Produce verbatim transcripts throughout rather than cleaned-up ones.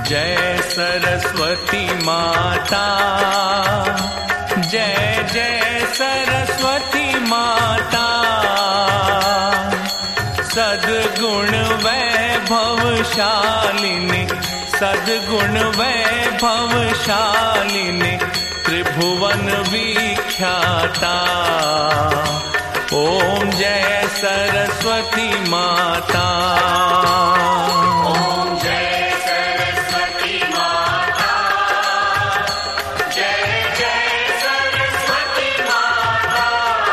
जय सरस्वती माता, जय जय सरस्वती माता। सद्गुण वैभवशालिनी, सद्गुण वैभवशालिनी, त्रिभुवन विख्याता। ओम जय सरस्वती माता। ओम जय सरस्वती माता, जय जय सरस्वती माता।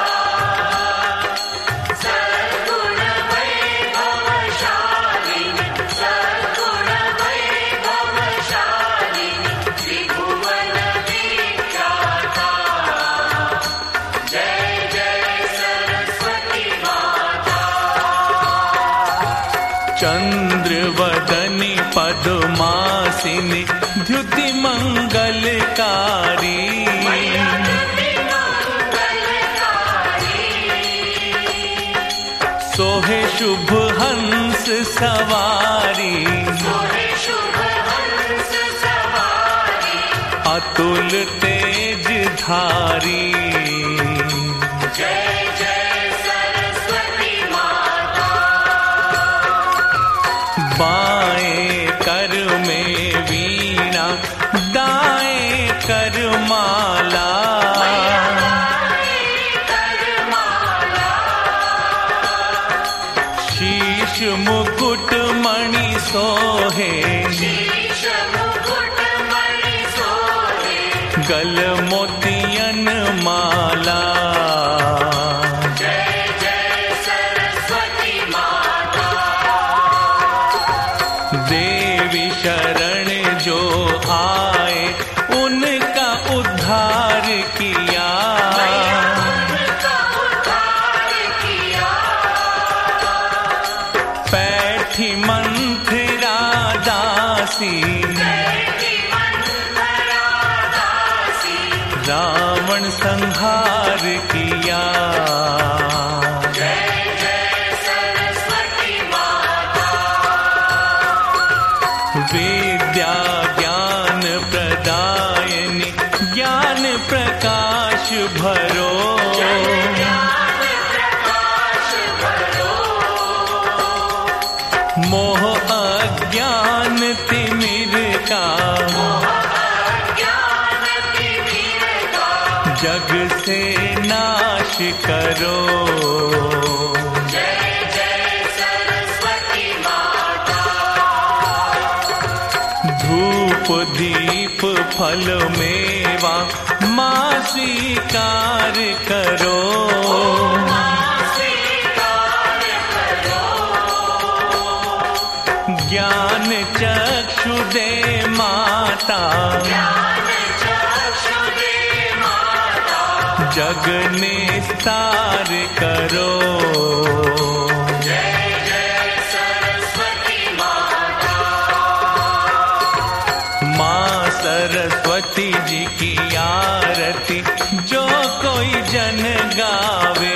सद्गुण वैभवशालिनी, सद्गुण वैभवशालिनी, त्रिभुवन विख्याता। जय जय सरस्वती माता। चंद्रवदनी पद्मासिनी, द्युति मंगलकारी। सोहे शुभ हंस सवारी, सोहे शुभ हंस सवारी। अतुल तेज धारी। जय जय सरस्वती माता। बाएं कर में वीणा, दाएं कर माला। शीश मुकुट मणि सोहे, शीश मुकुट मणि सोहे। गल मोतियन माला। जय जय सरस्वती माता। देवी शरण जो आए, उनका उद्धार किया। उनका उद्धार किया। पैठी मंथरा दासी, बैठी मंथरा दासी। रावण संहार किया। जय जय सरस्वती माता। विद्या ज्ञान प्रदायिनी, ज्ञान प्रकाश भरो। ज्ञान प्रकाश भरो। मोह अज्ञान तिमिरता, ज्ञान तिमिरता। जग से नाश करो। जय जय सरस्वती माता। धूप दीप फल मेवा, माँ स्वीकार करो। स्वीकार करो। ज्ञान चक्षु दे माता, ज्ञान चक्षु दे माता। जग निस्तार करो। जय जय सरस्वती माता। माँ सरस्वती जी की आरती, जो कोई जन गावे।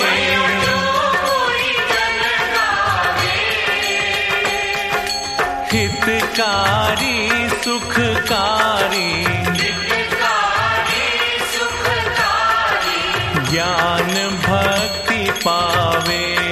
कोई जन गावे। हितकारी सुखकारी, हितकारी सुखकारी। ज्ञान भक्ति पावे।